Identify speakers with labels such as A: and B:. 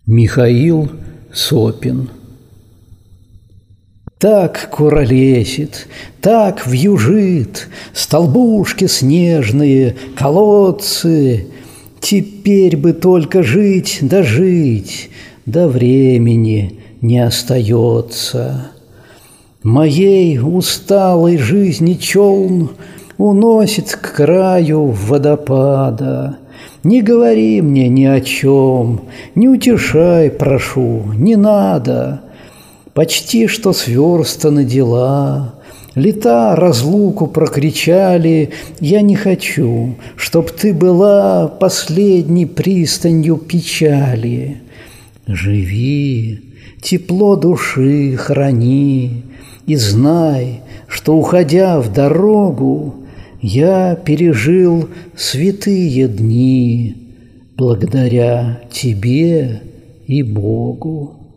A: Михаил Сопин. Так куролесит, так вьюжит, столбушки снежные, колодцы. Теперь бы только жить да жить, да времени не остается. Моей усталой жизни челн уносит к краю водопада. Не говори мне ни о чем, не утешай, прошу, не надо. Почти что сверстаны дела, лета разлуку прокричали. Я не хочу, чтоб ты была последней пристанью печали. Живи, тепло души храни, и знай, что, уходя в дорогу, я пережил святые дни благодаря тебе и Богу.